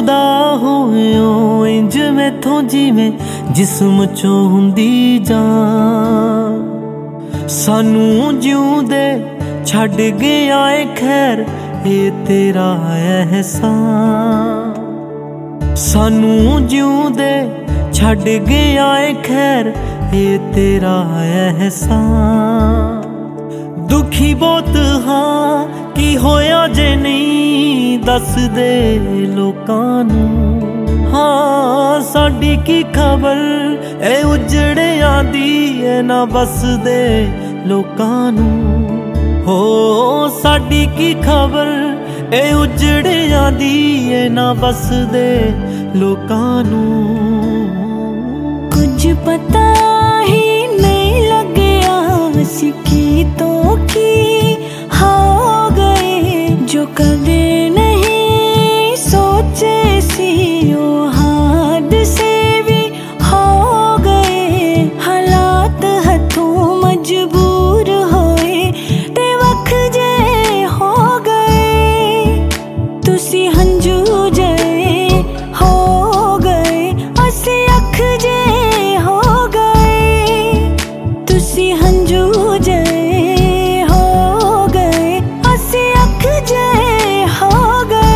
जुदा होयो इंज मैथों जिवें जिस्म चों हुंदी जान। सानू जिउंदे छड्ड गया ए खैर ये तेरा एहसान। सानू जिउंदे छड्ड गया ए खैर ये तेरा एहसान। दुखी बहुत हाँ की होया जे नहीं दस दे लोकां नू। हाँ साडी की खबर ए उजड़ियां दी ए ना बस दे लोकां नू। हो साडी की खबर ए उजड़ियां दी ए ना बस दे लोकां नू। कुछ पता ही नहीं लगया असीं की तो की हो गए जो कदे नहीं सोचे सी ओ हादसे भी हो गए। हालात हथों मजबूर होए ते वख जे हो गए। तुसी हंजू जे हो गए असी अख जे हो गए। तुसी हंजू जे हो गए असी अख जे हो गए।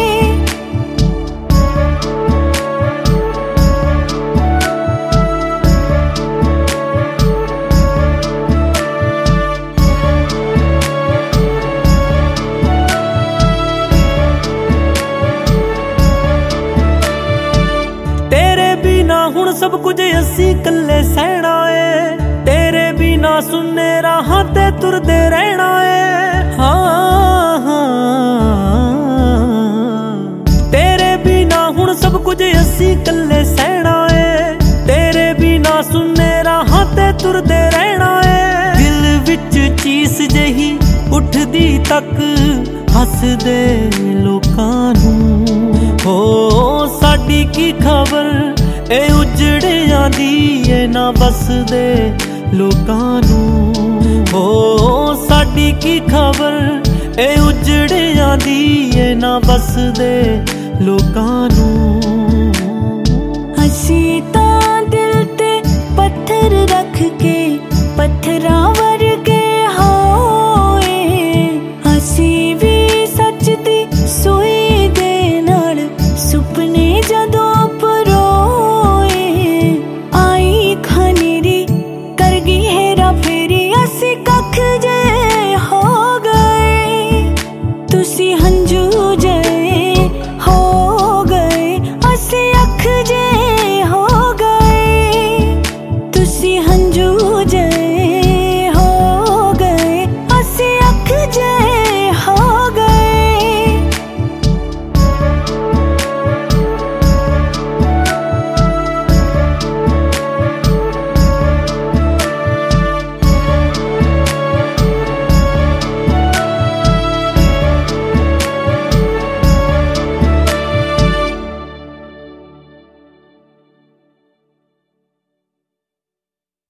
तेरे बिना हुण सब कुछ असी कल्ले सहना है। तेरे बिना सुनने राहां ते तुरदे रहना है। हाँ तेरे बिना हुण सब कुछ असी कल्ले सहना है। तेरे बिना सुनने राहां ते तुरदे रहना है। दिल विच चीस जही उठदी तक हसदे लोकां नू। हो साडी की खबर ए उजड़ियां दी ए ना बस दे लोकां नू। हो साडी की खबर ए उजड़ियां दी ए ना बस दे लोकां नू। असीं